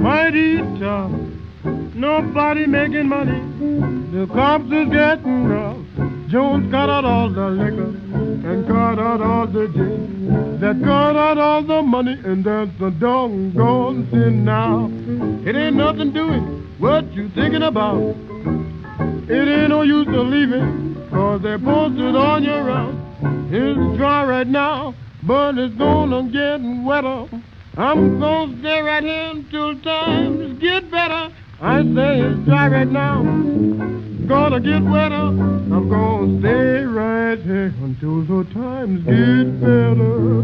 mighty tough. Nobody making money. The cops is getting rough. Jones got out all the liquor and got out all the gin. That got out all the money and that's the doggone sin now. It ain't nothing doing what you thinking about. It ain't no use of leaving, 'cause they posted on your route. It's dry right now, but it's gonna get wetter. I'm gonna stay right here until times get better. I say it's dry right now, gonna get wetter. I'm gonna stay right here until the times get better.